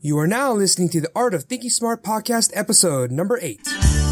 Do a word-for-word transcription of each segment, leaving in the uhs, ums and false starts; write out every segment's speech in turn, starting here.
You are now listening to the Art of Thinking Smart podcast episode number eight.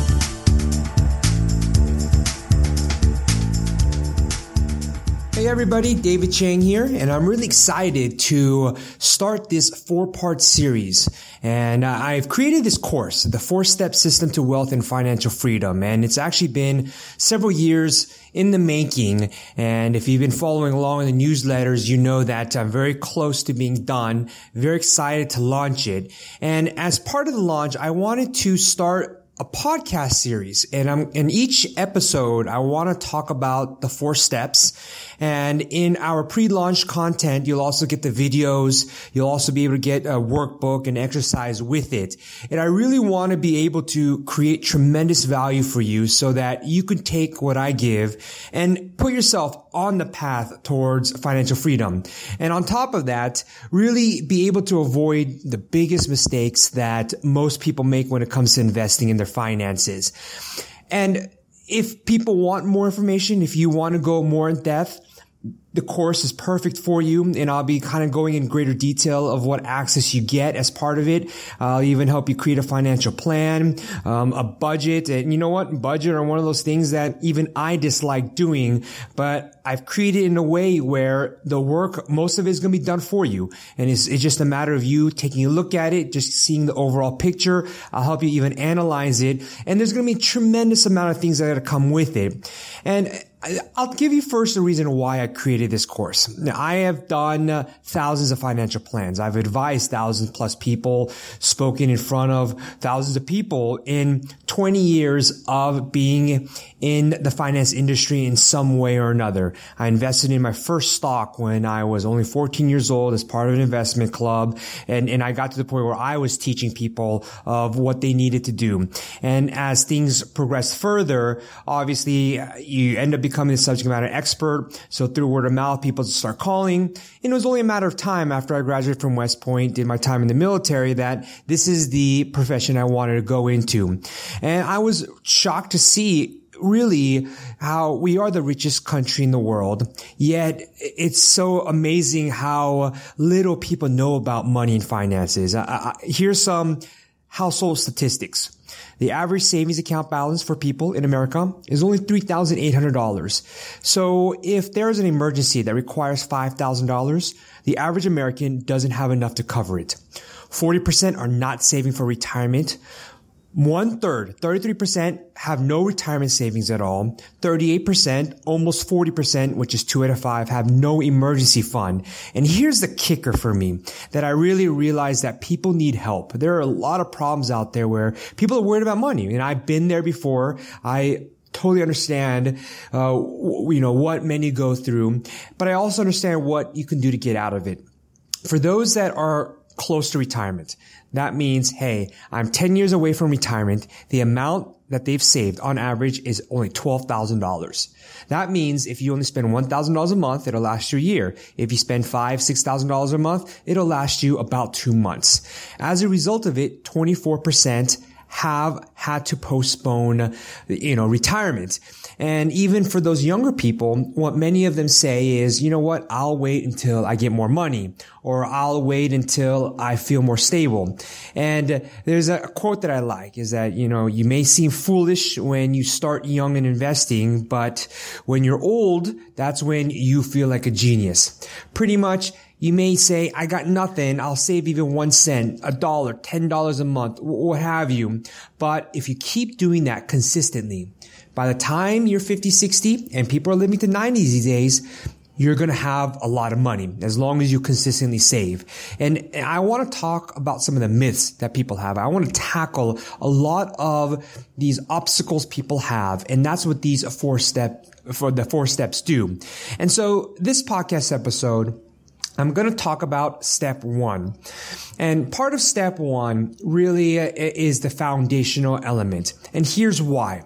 Hey everybody, David Chang here, and I'm really excited to start this four-part series. And uh, I've created this course, the Four-Step System to Wealth and Financial Freedom, and it's actually been several years in the making. And if you've been following along in the newsletters, you know that I'm very close to being done, very excited to launch it. And as part of the launch, I wanted to start a podcast series, and I'm in each episode I want to talk about the four steps. And in our pre-launch content, you'll also get the videos. You'll also be able to get a workbook and exercise with it. And I really want to be able to create tremendous value for you so that you can take what I give and put yourself on the path towards financial freedom. And on top of that, really be able to avoid the biggest mistakes that most people make when it comes to investing in their finances. And if people want more information, if you want to go more in depth, the course is perfect for you, and I'll be kind of going in greater detail of what access you get as part of it. I'll even help you create a financial plan, um, a budget. And you know what? Budget are one of those things that even I dislike doing, but I've created it in a way where the work, most of it is going to be done for you. And it's, it's just a matter of you taking a look at it, just seeing the overall picture. I'll help you even analyze it. And there's going to be a tremendous amount of things that are going to come with it. And I'll give you first the reason why I created this course. Now, I have done uh, thousands of financial plans. I've advised thousands plus people, spoken in front of thousands of people in twenty years of being in the finance industry in some way or another. I invested in my first stock when I was only fourteen years old as part of an investment club. And, and I got to the point where I was teaching people of what they needed to do. And as things progressed further, obviously you end up becoming a subject matter expert. So through word of mouth, people start calling. And it was only a matter of time after I graduated from West Point, did my time in the military, that this is the profession I wanted to go into. And I was shocked to see really how we are the richest country in the world, yet it's so amazing how little people know about money and finances. I, I, here's some household statistics. The average savings account balance for people in America is only three thousand eight hundred dollars. So if there is an emergency that requires five thousand dollars, the average American doesn't have enough to cover it. forty percent are not saving for retirement. One third, thirty-three percent, have no retirement savings at all. thirty-eight percent, almost forty percent, which is two out of five, have no emergency fund. And here's the kicker for me, that I really realized that people need help. There are a lot of problems out there where people are worried about money. And I've been there before. I totally understand, uh, you know, what many go through, but I also understand what you can do to get out of it. For those that are close to retirement, that means, hey, I'm ten years away from retirement. The amount that they've saved on average is only twelve thousand dollars. That means if you only spend one thousand dollars a month, it'll last you a year. If you spend five thousand dollars, six thousand dollars a month, it'll last you about two months. As a result of it, twenty-four percent have had to postpone, you know, retirement. And even for those younger people, what many of them say is, you know what, I'll wait until I get more money, or I'll wait until I feel more stable. And there's a quote that I like, is that, you know, you may seem foolish when you start young in investing, but when you're old, that's when you feel like a genius. Pretty much, you may say, I got nothing. I'll save even one cent, a dollar, ten dollars a month, what have you. But if you keep doing that consistently, by the time you're fifty, sixty, and people are living to ninety these days, you're going to have a lot of money as long as you consistently save. And I want to talk about some of the myths that people have. I want to tackle a lot of these obstacles people have. And that's what these four step, for the four steps do. And so this podcast episode, I'm going to talk about step one. And part of step one really is the foundational element. And here's why.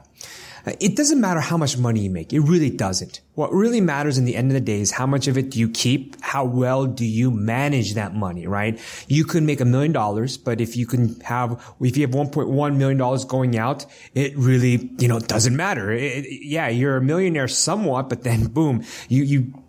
It doesn't matter how much money you make. It really doesn't. What really matters in the end of the day is how much of it do you keep? How well do you manage that money, right? You could make a million dollars, but if you can have, if you have one point one million dollars going out, it really, you know, doesn't matter. It, it, yeah, you're a millionaire somewhat, but then boom, you, you,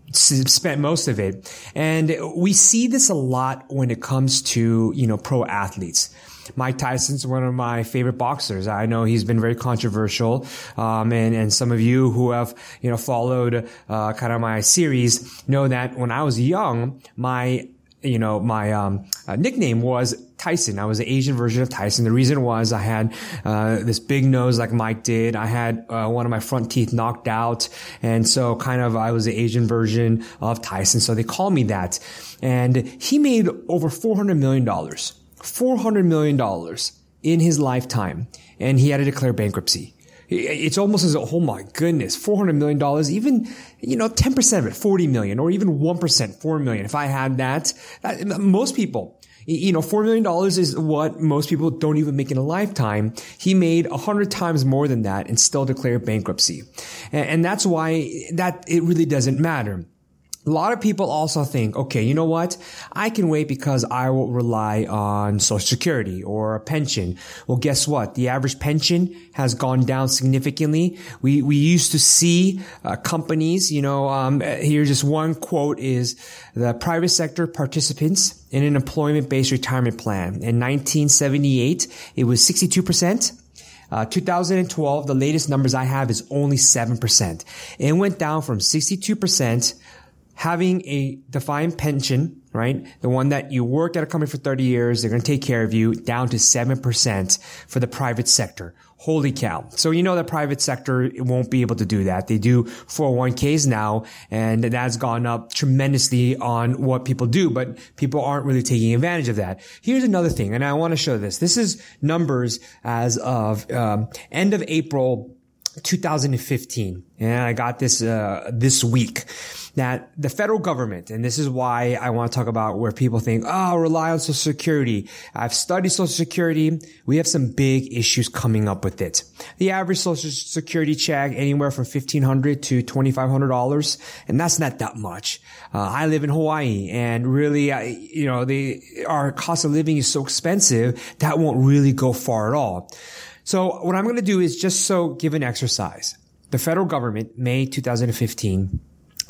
spent most of it. And we see this a lot when it comes to, you know, pro athletes. Mike Tyson's one of my favorite boxers. I know he's been very controversial. Um, and, and some of you who have, you know, followed, uh, kind of my series know that when I was young, my, you know, my, um, uh, nickname was Tyson. I was the Asian version of Tyson. The reason was I had, uh, this big nose like Mike did. I had, uh, one of my front teeth knocked out. And so kind of I was the Asian version of Tyson. So they call me that. And he made over four hundred million dollars. four hundred million dollars in his lifetime, and he had to declare bankruptcy. It's almost as, oh my goodness, four hundred million dollars, even, you know, ten percent of it, forty million, or even one percent, four million. If I had that, most people, you know, four million dollars is what most people don't even make in a lifetime. He made a hundred times more than that and still declared bankruptcy. And that's why that it really doesn't matter. A lot of people also think, okay, you know what? I can wait because I will rely on Social Security or a pension. Well, guess what? The average pension has gone down significantly. We, we used to see, uh, companies, you know, um, here's just one quote is the private sector participants in an employment-based retirement plan. In nineteen seventy-eight, it was sixty-two percent. Uh, two thousand twelve, the latest numbers I have is only seven percent. It went down from sixty-two percent having a defined pension, right? The one that you worked at a company for thirty years, they're going to take care of you, down to seven percent for the private sector. Holy cow. So you know the private sector won't be able to do that. They do four oh one k's now, and that's gone up tremendously on what people do, but people aren't really taking advantage of that. Here's another thing, and I want to show this. This is numbers as of um, end of April two thousand fifteen, and I got this uh this week, that the federal government, and this is why I want to talk about where people think, oh, rely on Social Security. I've studied Social Security. We have some big issues coming up with it. The average Social Security check anywhere from fifteen hundred dollars to twenty-five hundred dollars, and that's not that much. Uh, I live in Hawaii, and really, uh, you know, the our cost of living is so expensive that won't really go far at all. So what I'm going to do is just so give an exercise. The federal government, May two thousand fifteen,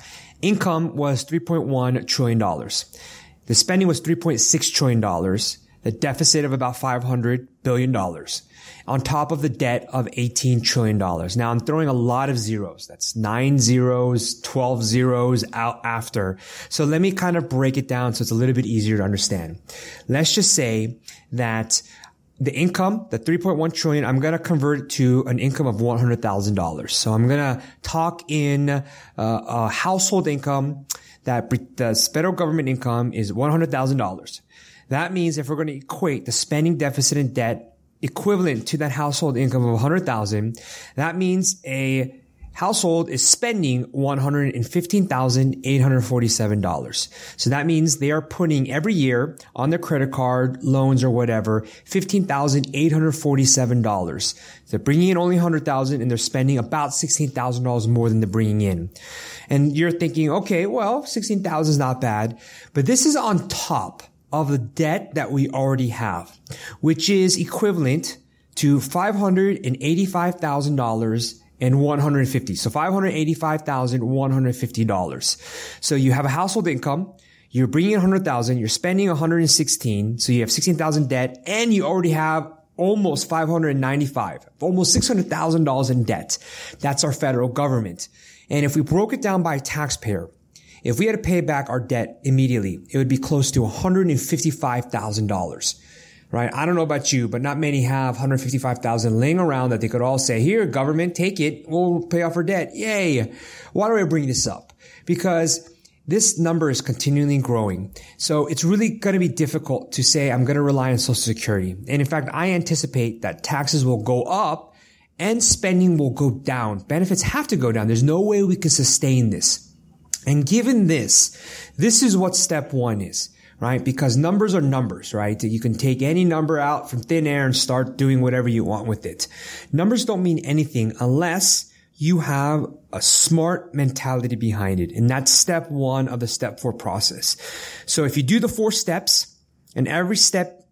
income was three point one trillion dollars. The spending was three point six trillion dollars. The deficit of about five hundred billion dollars. On top of the debt of eighteen trillion dollars. Now I'm throwing a lot of zeros. That's nine zeros, twelve zeros out after. So let me kind of break it down so it's a little bit easier to understand. Let's just say that the income, the three point one trillion, I'm going to convert it to an income of one hundred thousand dollars. So I'm going to talk in uh, a household income that the federal government income is one hundred thousand dollars. That means if we're going to equate the spending deficit and debt equivalent to that household income of one hundred thousand dollars, that means a household is spending one hundred fifteen thousand eight hundred forty-seven dollars. So that means they are putting every year on their credit card, loans or whatever, fifteen thousand eight hundred forty-seven dollars. They're bringing in only one hundred thousand dollars and they're spending about sixteen thousand dollars more than they're bringing in. And you're thinking, okay, well, sixteen thousand dollars is not bad, but this is on top of the debt that we already have, which is equivalent to five hundred eighty-five thousand dollars and one hundred fifty. So five hundred eighty-five thousand one hundred fifty dollars. So you have a household income, you're bringing in one hundred thousand, you're spending one hundred sixteen, so you have sixteen thousand debt, and you already have almost five hundred ninety-five, almost six hundred thousand dollars in debt. That's our federal government. And if we broke it down by taxpayer, if we had to pay back our debt immediately, it would be close to one hundred fifty-five thousand dollars. Right? I don't know about you, but not many have one hundred fifty-five thousand dollars laying around that they could all say, here, government, take it. We'll pay off our debt. Yay. Why do I bring this up? Because this number is continually growing. So it's really going to be difficult to say, I'm going to rely on Social Security. And in fact, I anticipate that taxes will go up and spending will go down. Benefits have to go down. There's no way we can sustain this. And given this, this is what step one is. Right? Because numbers are numbers, right? You can take any number out from thin air and start doing whatever you want with it. Numbers don't mean anything unless you have a smart mentality behind it. And that's step one of the step four process. So if you do the four steps and every step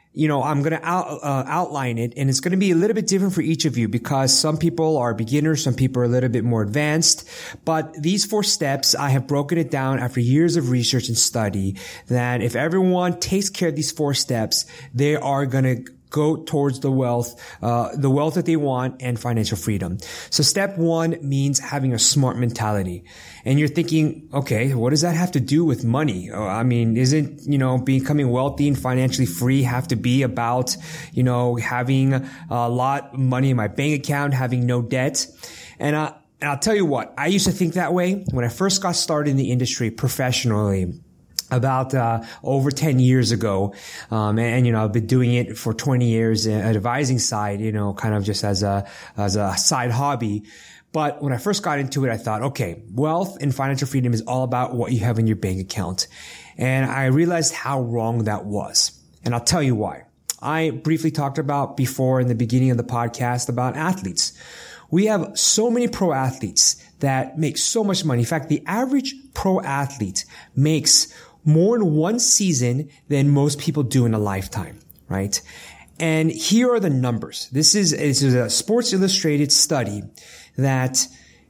you know, I'm going to out, uh, outline it, and it's going to be a little bit different for each of you because some people are beginners, some people are a little bit more advanced. But these four steps, I have broken it down after years of research and study that if everyone takes care of these four steps, they are going to go towards the wealth, uh, the wealth that they want and financial freedom. So step one means having a smart mentality. And you're thinking, okay, what does that have to do with money? Oh, I mean, isn't, you know, becoming wealthy and financially free have to be about, you know, having a lot of money in my bank account, having no debt? And, uh, and I'll tell you what, I used to think that way when I first got started in the industry professionally. About uh over ten years ago, um and, and you know I've been doing it for twenty years at advising side, you know, kind of just as a as a side hobby. But when I first got into it, I thought, okay, wealth and financial freedom is all about what you have in your bank account. And I realized how wrong that was. And I'll tell you why. I briefly talked about before in the beginning of the podcast about athletes. We have so many pro athletes that make so much money. In fact, the average pro athlete makes more in one season than most people do in a lifetime, right? And here are the numbers. This is, this is a Sports Illustrated study that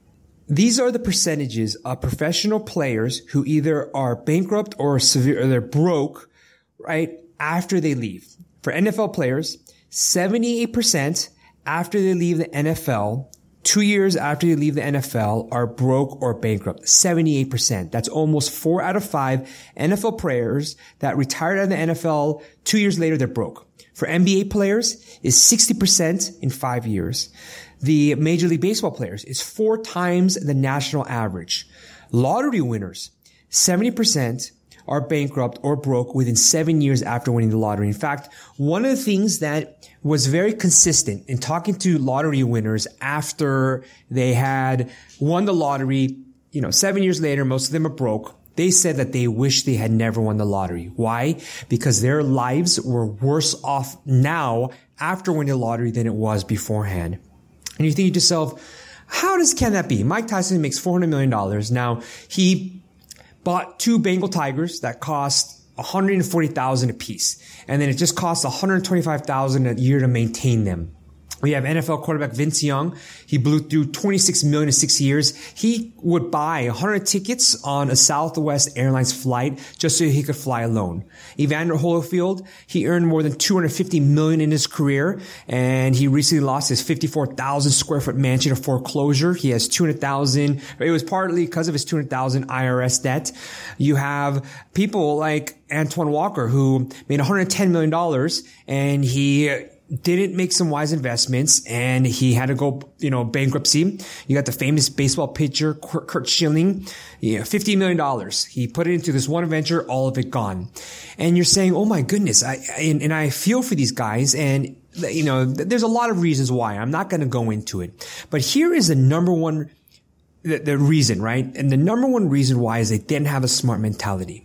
these are the percentages of professional players who either are bankrupt or severe, or they're broke, right, after they leave. For N F L players, seventy-eight percent after they leave the N F L, two years after they leave the N F L, are broke or bankrupt. seventy-eight percent. That's almost four out of five N F L players that retired out of the N F L. Two years later, they're broke. For N B A players, is sixty percent in five years. The Major League Baseball players is four times the national average. Lottery winners, seventy percent are bankrupt or broke within seven years after winning the lottery. In fact, one of the things that was very consistent in talking to lottery winners after they had won the lottery, you know, seven years later, most of them are broke. They said that they wish they had never won the lottery. Why? Because their lives were worse off now after winning the lottery than it was beforehand. And you think to yourself, how does, can that be? Mike Tyson makes four hundred million dollars. Now, he bought two Bengal tigers that cost one hundred forty thousand dollars a piece. And then it just costs one hundred twenty-five thousand dollars a year to maintain them. We have N F L quarterback Vince Young. He blew through twenty-six million dollars in six years. He would buy one hundred tickets on a Southwest Airlines flight just so he could fly alone. Evander Holyfield, he earned more than two hundred fifty million dollars in his career, and he recently lost his fifty-four thousand square foot mansion to foreclosure. He has two hundred thousand. It was partly because of his two hundred thousand I R S debt. You have people like Antoine Walker, who made one hundred ten million dollars, and he didn't make some wise investments, and he had to go, you know, bankruptcy. You got the famous baseball pitcher, Curt Schilling, yeah, fifty million dollars. He put it into this one venture, all of it gone. And you're saying, oh my goodness, I, and, and I feel for these guys, and, you know, there's a lot of reasons why. I'm not going to go into it. But here is the number one, the, the reason, right? And the number one reason why is they didn't have a smart mentality.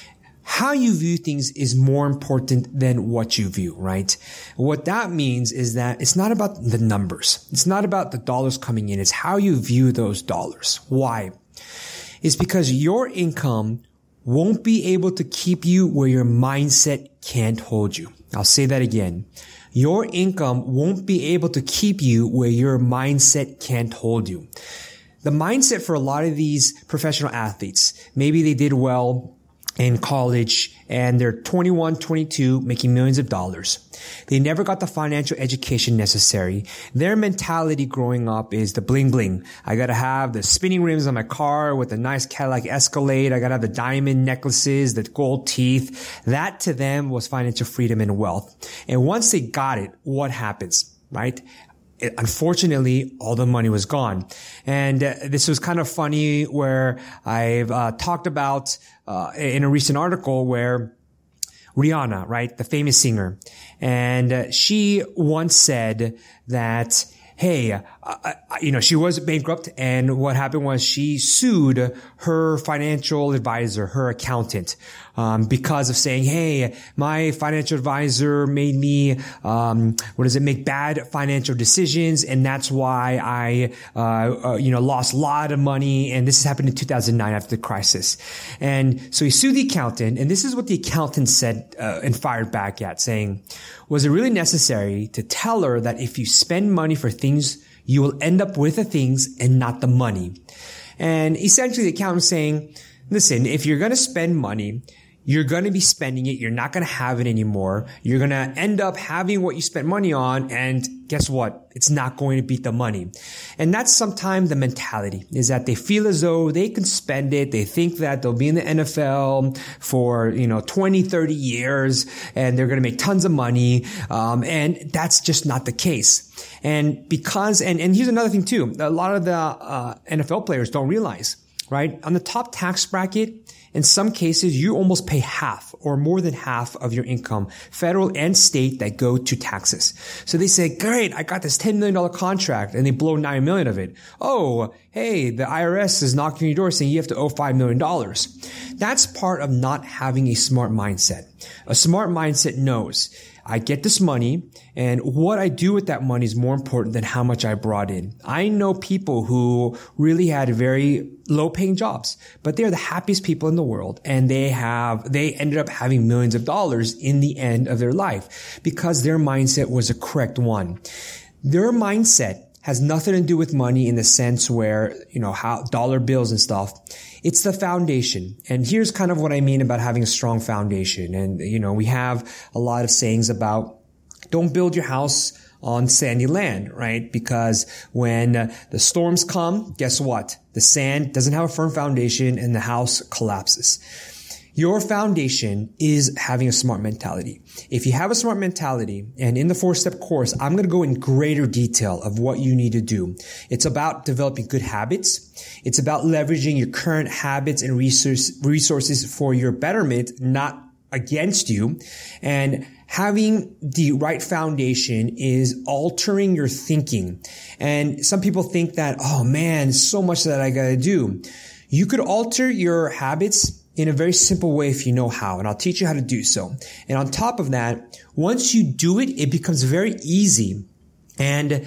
How you view things is more important than what you view, right? What that means is that it's not about the numbers. It's not about the dollars coming in. It's how you view those dollars. Why? It's because your income won't be able to keep you where your mindset can't hold you. I'll say that again. Your income won't be able to keep you where your mindset can't hold you. The mindset for a lot of these professional athletes, maybe they did well in college and they're twenty-one, twenty-two, making millions of dollars. They never got the financial education necessary. Their mentality growing up is the bling bling. I gotta have the spinning rims on my car with a nice Cadillac Escalade. I gotta have the diamond necklaces, the gold teeth. That to them was financial freedom and wealth. And once they got it, what happens, right? It, unfortunately, all the money was gone. And uh, this was kind of funny where I've uh, talked about uh, in a recent article where Rihanna, right, the famous singer, and uh, she once said that hey, uh, uh, you know, she was bankrupt, and what happened was she sued her financial advisor, her accountant, um, because of saying, hey, my financial advisor made me, um, what does it, make bad financial decisions, and that's why I, uh, uh, you know, lost a lot of money, and this happened in two thousand nine after the crisis. And so he sued the accountant, and this is what the accountant said, uh, and fired back at, saying, was it really necessary to tell her that if you spend money for things, you will end up with the things and not the money? And essentially the accountant saying, listen, if you're going to spend money, you're going to be spending it. You're not going to have it anymore. You're going to end up having what you spent money on. And guess what? It's not going to beat the money. And that's sometimes the mentality, is that they feel as though they can spend it. They think that they'll be in the N F L for, you know, twenty, thirty years, and they're going to make tons of money. Um, and that's just not the case. And because, and, and here's another thing too. A lot of the, uh, N F L players don't realize, right? On the top tax bracket, in some cases, you almost pay half or more than half of your income, federal and state, that go to taxes. So they say, great, I got this ten million dollars contract, and they blow nine million dollars of it. Oh, hey, the I R S is knocking on your door saying you have to owe five million dollars. That's part of not having a smart mindset. A smart mindset knows, I get this money, and what I do with that money is more important than how much I brought in. I know people who really had very low paying jobs, but they're the happiest people in the world, and they have, they ended up having millions of dollars in the end of their life because their mindset was a correct one. Their mindset has nothing to do with money in the sense where, you know, how dollar bills and stuff. It's the foundation. And here's kind of what I mean about having a strong foundation. And, you know, we have a lot of sayings about don't build your house on sandy land, right? Because when uh, the storms come, guess what? The sand doesn't have a firm foundation and the house collapses. Your foundation is having a smart mentality. If you have a smart mentality, and in the four-step course, I'm going to go in greater detail of what you need to do. It's about developing good habits. It's about leveraging your current habits and resource, resources for your betterment, not against you. And having the right foundation is altering your thinking. And some people think that, oh man, so much that I got to do. You could alter your habits in a very simple way if you know how, and I'll teach you how to do so. And on top of that, once you do it, it becomes very easy. And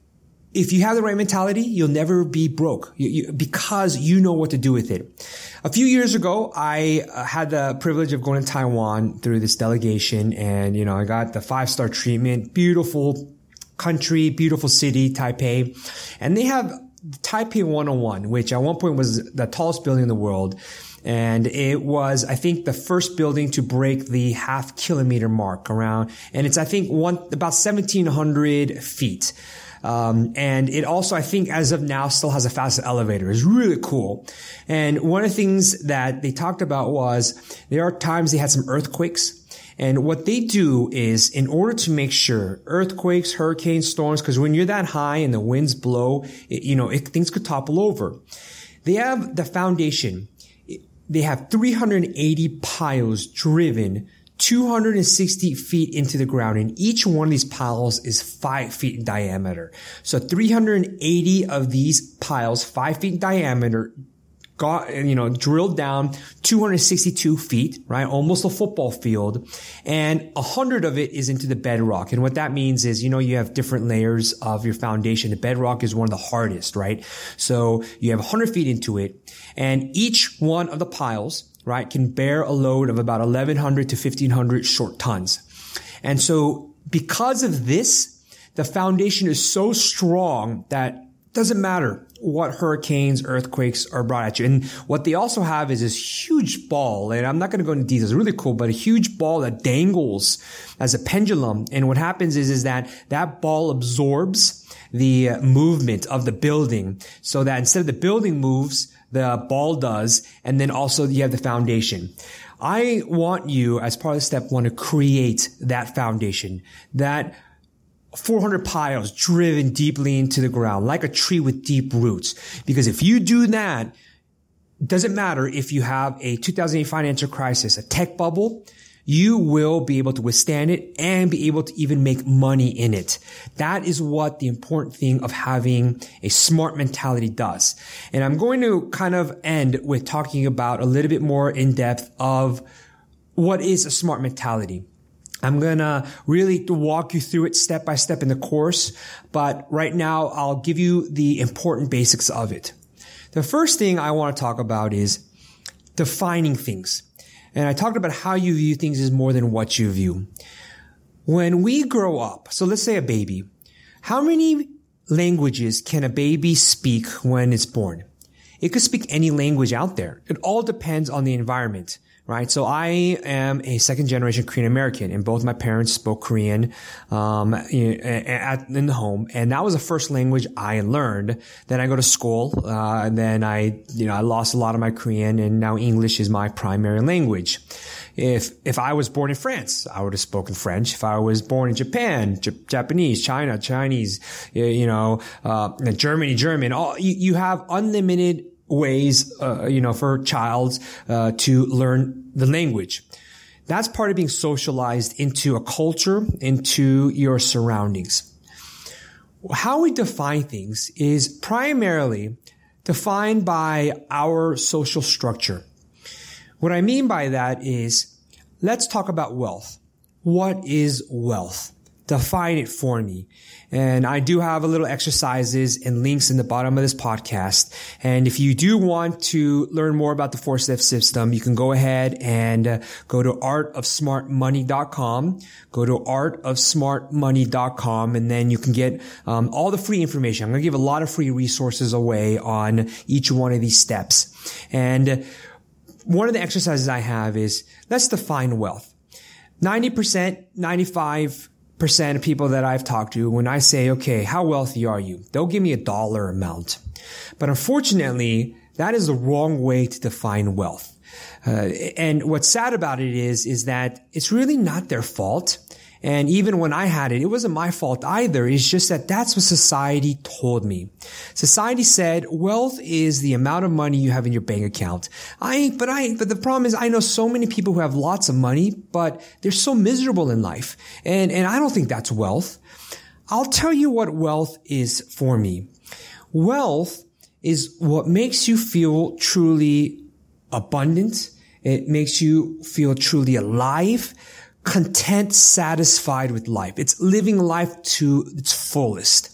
if you have the right mentality, you'll never be broke you, you, because you know what to do with it. A few years ago, I uh, had the privilege of going to Taiwan through this delegation, and, you know, I got the five-star treatment, beautiful country, beautiful city, Taipei. And they have Taipei one oh one, which at one point was the tallest building in the world. And it was, I think, the first building to break the half kilometer mark around. And it's, I think, one, about seventeen hundred feet. Um, and it also, I think, as of now, still has a fast elevator. It's really cool. And one of the things that they talked about was there are times they had some earthquakes. And what they do is, in order to make sure earthquakes, hurricanes, storms, because when you're that high and the winds blow, it, you know, it, things could topple over. They have the foundation. They have three hundred eighty piles driven two hundred sixty feet into the ground, and each one of these piles is five feet in diameter. So three hundred eighty of these piles, five feet in diameter, got, you know, drilled down two hundred sixty-two feet, right? Almost a football field. And a hundred of it is into the bedrock. And what that means is, you know, you have different layers of your foundation. The bedrock is one of the hardest, right? So you have a hundred feet into it, and each one of the piles, right, can bear a load of about eleven hundred to fifteen hundred short tons. And so because of this, the foundation is so strong that it doesn't matter what hurricanes, earthquakes are brought at you. And what they also have is this huge ball, and I'm not going to go into details, it's really cool, but a huge ball that dangles as a pendulum. And what happens is, is that that ball absorbs the movement of the building, so that instead of the building moves, the ball does, and then also you have the foundation. I want you, as part of step one, to create that foundation, that four hundred piles driven deeply into the ground, like a tree with deep roots. Because if you do that, it doesn't matter if you have a two thousand eight financial crisis, a tech bubble, you will be able to withstand it and be able to even make money in it. That is what the important thing of having a smart mentality does. And I'm going to kind of end with talking about a little bit more in depth of what is a smart mentality. I'm going to really walk you through it step by step in the course, but right now I'll give you the important basics of it. The first thing I want to talk about is defining things. And I talked about how you view things is more than what you view. When we grow up, so let's say a baby, how many languages can a baby speak when it's born? It could speak any language out there. It all depends on the environment, right? So I am a second generation Korean American, and both my parents spoke Korean um at, in the home, and that was the first language I learned. Then I go to school, uh and then I you know I lost a lot of my Korean, and now English is my primary language. If if I was born in France, I would have spoken French. If I was born in Japan, J- Japanese, China, Chinese, you know, uh Germany, German. All you, you have unlimited ways, uh, you know, for a child uh, to learn the language. That's part of being socialized into a culture, into your surroundings. How we define things is primarily defined by our social structure. What I mean by that is, let's talk about wealth. What is wealth? Define it for me. And I do have a little exercises and links in the bottom of this podcast. And if you do want to learn more about the four-step system, you can go ahead and uh, go to art of smart money dot com. Go to art of smart money dot com, and then you can get um, all the free information. I'm going to give a lot of free resources away on each one of these steps. And one of the exercises I have is, let's define wealth. ninety percent, ninety-five percent of people that I've talked to, when I say, okay, how wealthy are you? They'll give me a dollar amount. But unfortunately, that is the wrong way to define wealth. Uh, and what's sad about it is, is that it's really not their fault. And even when I had it, it wasn't my fault either. It's just that that's what society told me. Society said wealth is the amount of money you have in your bank account. I, but I, but the problem is I know so many people who have lots of money, but they're so miserable in life. And, and I don't think that's wealth. I'll tell you what wealth is for me. Wealth is what makes you feel truly abundant. It makes you feel truly alive, content, satisfied with life. It's living life to its fullest.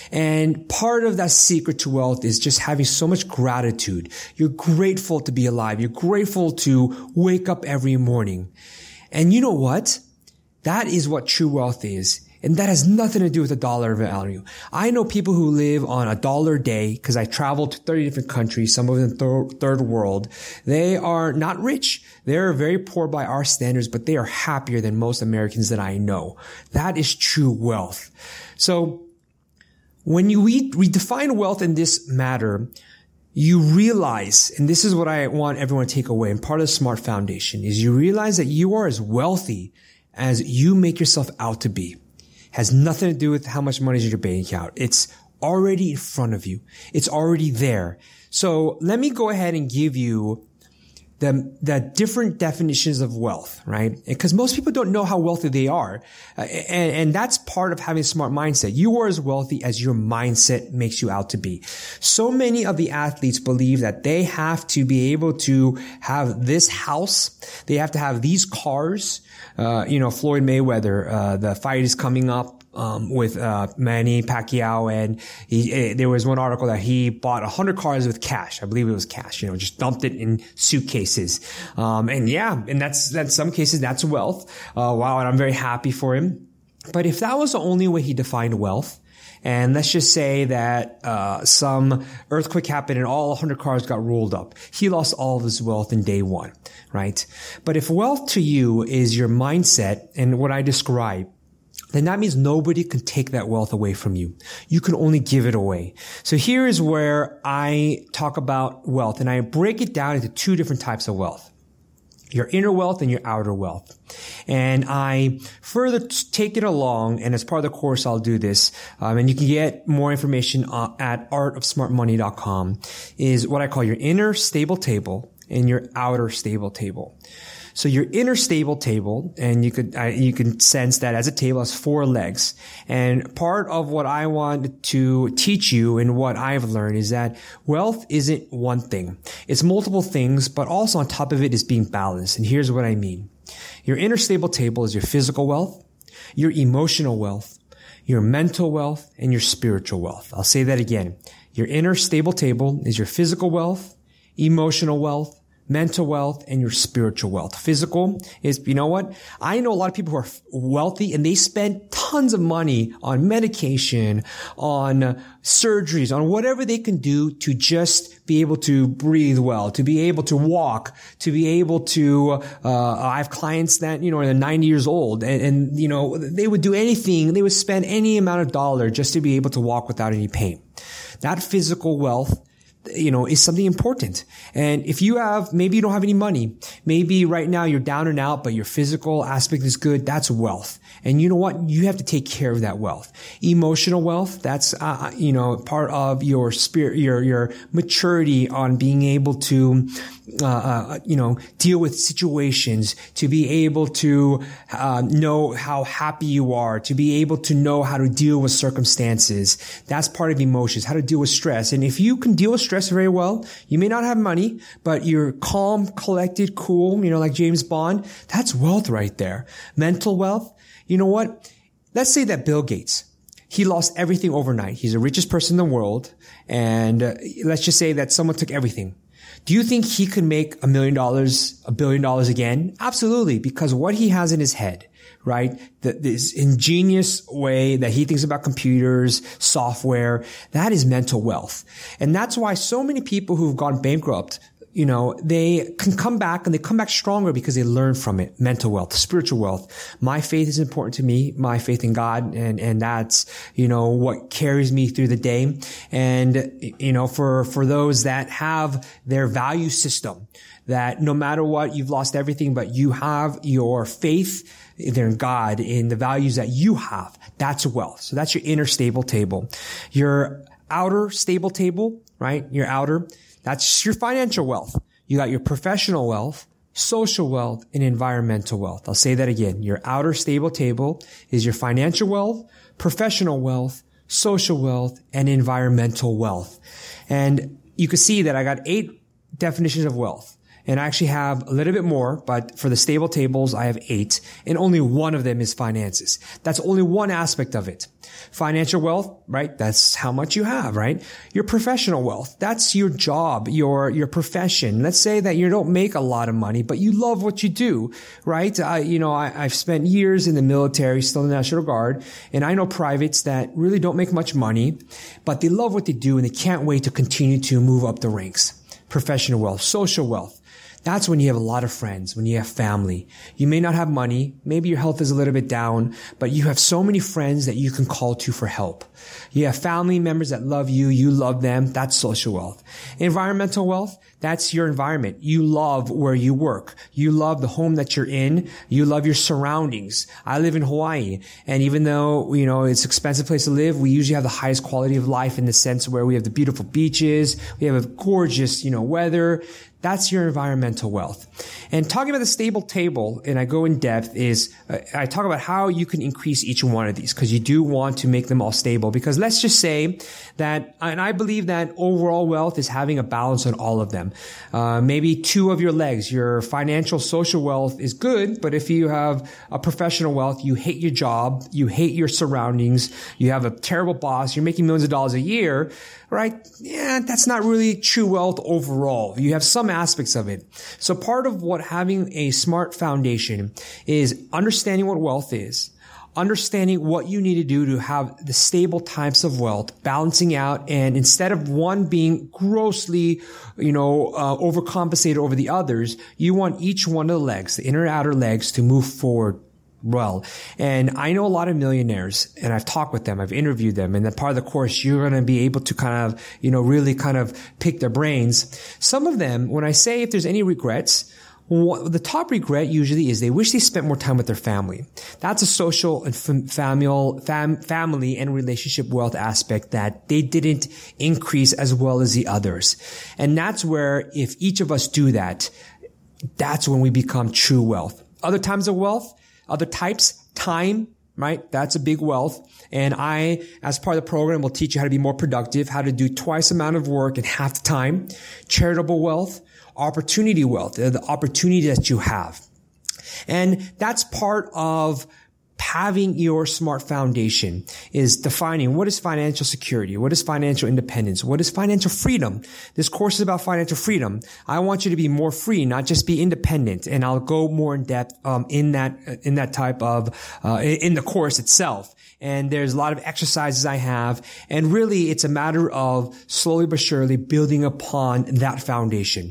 And part of that secret to wealth is just having so much gratitude. You're grateful to be alive. You're grateful to wake up every morning. And you know what? That is what true wealth is. And that has nothing to do with the dollar value. I know people who live on a dollar a day because I travel to thirty different countries, some of them third, third world. They are not rich. They're very poor by our standards, but they are happier than most Americans that I know. That is true wealth. So when you we, we define wealth in this matter, you realize, and this is what I want everyone to take away, and part of the SMART Foundation is you realize that you are as wealthy as you make yourself out to be. Has nothing to do with how much money is in your bank account. It's already in front of you. It's already there. So let me go ahead and give you the, the different definitions of wealth, right? Because most people don't know how wealthy they are. Uh, and, and that's part of having a smart mindset. You are as wealthy as your mindset makes you out to be. So many of the athletes believe that they have to be able to have this house. They have to have these cars. Uh, you know, Floyd Mayweather, uh, the fight is coming up, um, with, uh, Manny Pacquiao, and he, uh, there was one article that he bought a hundred cars with cash. I believe it was cash, you know, just dumped it in suitcases. Um, and yeah, and that's, that's some cases, that's wealth. Uh, wow. And I'm very happy for him. But if that was the only way he defined wealth, and let's just say that uh some earthquake happened and all one hundred cars got rolled up, he lost all of his wealth in day one, right? But if wealth to you is your mindset and what I describe, then that means nobody can take that wealth away from you. You can only give it away. So here is where I talk about wealth, and I break it down into two different types of wealth. Your inner wealth and your outer wealth. And I further take it along, and as part of the course, I'll do this. Um, and you can get more information uh, at art of smart money dot com, is what I call your inner stable table and your outer stable table. So your inner stable table, and you could, uh, you can sense that as a table has four legs. And part of what I want to teach you and what I've learned is that wealth isn't one thing. It's multiple things, but also on top of it is being balanced. And here's what I mean. Your inner stable table is your physical wealth, your emotional wealth, your mental wealth, and your spiritual wealth. I'll say that again. Your inner stable table is your physical wealth, emotional wealth, mental wealth, and your spiritual wealth. Physical is, you know what? I know a lot of people who are wealthy and they spend tons of money on medication, on uh, surgeries, on whatever they can do to just be able to breathe well, to be able to walk, to be able to, uh, I have clients that, you know, are ninety years old and, and, you know, they would do anything. They would spend any amount of dollar just to be able to walk without any pain. That physical wealth, you know, is something important. And if you have, maybe you don't have any money, maybe right now you're down and out, but your physical aspect is good, that's wealth. And you know what? You have to take care of that wealth. Emotional wealth, that's, uh, you know, part of your spirit, your, your maturity on being able to, uh, uh, you know, deal with situations, to be able to, uh, know how happy you are, to be able to know how to deal with circumstances. That's part of emotions, how to deal with stress. And if you can deal with stress very well, you may not have money, but you're calm, collected, cool, you know, like James Bond. That's wealth right there. Mental wealth. You know what? Let's say that Bill Gates, he lost everything overnight. He's the richest person in the world. And uh, let's just say that someone took everything. Do you think he could make a million dollars, a billion dollars again? Absolutely. Because what he has in his head, right? The, this ingenious way that he thinks about computers, software, that is mental wealth. And that's why so many people who've gone bankrupt, you know, they can come back and they come back stronger because they learn from it. Mental wealth, spiritual wealth. My faith is important to me, my faith in God. And, and that's, you know, what carries me through the day. And, you know, for, for those that have their value system, that no matter what, you've lost everything, but you have your faith in God, in the values that you have. That's wealth. So that's your inner stable table. Your outer stable table, right? Your outer, that's your financial wealth. You got your professional wealth, social wealth, and environmental wealth. I'll say that again. Your outer stable table is your financial wealth, professional wealth, social wealth, and environmental wealth. And you can see that I got eight definitions of wealth. And I actually have a little bit more, but for the stable tables, I have eight, and only one of them is finances. That's only one aspect of it. Financial wealth, right? That's how much you have, right? Your professional wealth, that's your job, your, your profession. Let's say that you don't make a lot of money, but you love what you do, right? I, you know, I, I've spent years in the military, still in the National Guard, and I know privates that really don't make much money, but they love what they do and they can't wait to continue to move up the ranks. Professional wealth, social wealth. That's when you have a lot of friends, when you have family. You may not have money. Maybe your health is a little bit down, but you have so many friends that you can call to for help. You have family members that love you. You love them. That's social wealth. Environmental wealth, that's your environment. You love where you work. You love the home that you're in. You love your surroundings. I live in Hawaii, and even though, you know, it's an expensive place to live, we usually have the highest quality of life in the sense where we have the beautiful beaches. We have a gorgeous, you know, weather. That's your environmental wealth. And talking about the stable table, and I go in depth, is uh, I talk about how you can increase each one of these, because you do want to make them all stable. Because let's just say that, and I believe that overall wealth is having a balance on all of them. Uh, maybe two of your legs, your financial, social wealth is good, but if you have a professional wealth, you hate your job, you hate your surroundings, you have a terrible boss, you're making millions of dollars a year, right? Yeah, that's not really true wealth overall. You have some aspects of it. So part of what having a smart foundation is understanding what wealth is, understanding what you need to do to have the stable types of wealth, balancing out, and instead of one being grossly, you know, uh, overcompensated over the others, you want each one of the legs, the inner and outer legs, to move forward well. And I know a lot of millionaires, and I've talked with them, I've interviewed them, and that part of the course, you're going to be able to kind of, you know, really kind of pick their brains. Some of them, when I say if there's any regrets, what, the top regret usually is they wish they spent more time with their family. That's a social and fam- familial, fam- family and relationship wealth aspect that they didn't increase as well as the others. And that's where if each of us do that, that's when we become true wealth. Other times of wealth, other types, time, right? That's a big wealth. And I, as part of the program, will teach you how to be more productive, how to do twice the amount of work in half the time. Charitable wealth, opportunity wealth, the opportunity that you have. And that's part of having your smart foundation, is defining what is financial security, what is financial independence, what is financial freedom. This course is about financial freedom. I want you to be more free, not just be independent. And I'll go more in depth um, in that in that type of uh, in the course itself. And there's a lot of exercises I have. And really, it's a matter of slowly but surely building upon that foundation.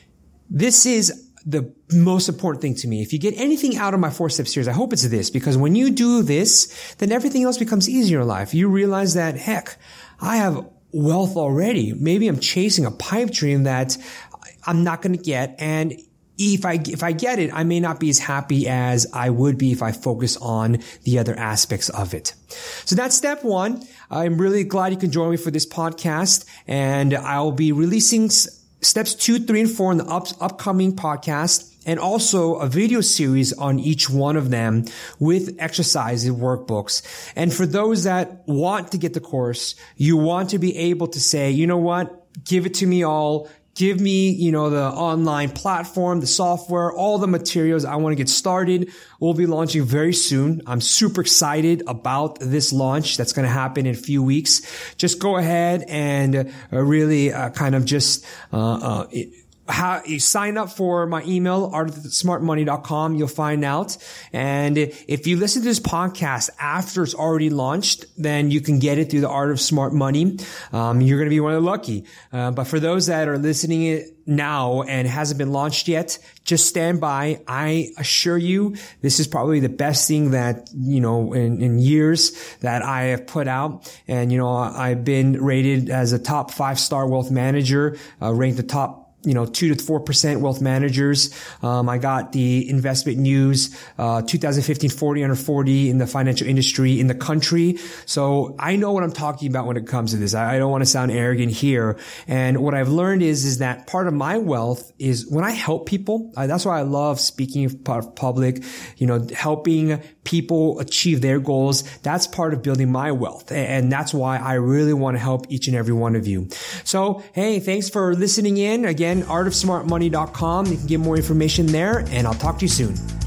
This is the most important thing to me. If you get anything out of my four-step series, I hope it's this, because when you do this, then everything else becomes easier in life. You realize that, heck, I have wealth already. Maybe I'm chasing a pipe dream that I'm not going to get. And if I, if I get it, I may not be as happy as I would be if I focus on the other aspects of it. So that's step one. I'm really glad you can join me for this podcast, and I'll be releasing steps two, three, and four in the up, upcoming podcast, and also a video series on each one of them with exercises, workbooks. And for those that want to get the course, you want to be able to say, you know what, give it to me all. Give me, you know, the online platform, the software, all the materials. I want to get started. We'll be launching very soon. I'm super excited about this launch that's going to happen in a few weeks. Just go ahead and uh, really uh, kind of just uh, uh it, How you sign up for my email, art of smart money dot com. You'll find out. And if you listen to this podcast after it's already launched, then you can get it through the Art of Smart Money. Um, you're going to be one of the lucky. Uh, but for those that are listening it now and hasn't been launched yet, just stand by. I assure you, this is probably the best thing that, you know, in, in years that I have put out. And, you know, I've been rated as a top five star wealth manager, uh, ranked the top you know, two to four percent wealth managers. Um, I got the Investment News, uh, twenty fifteen forty under forty in the financial industry in the country. So I know what I'm talking about when it comes to this. I, I don't want to sound arrogant here. And what I've learned is, is that part of my wealth is when I help people. Uh, that's why I love speaking in public, you know, helping people achieve their goals. That's part of building my wealth. And that's why I really want to help each and every one of you. So, hey, thanks for listening in. Again, art of smart money dot com. You can get more information there, and I'll talk to you soon.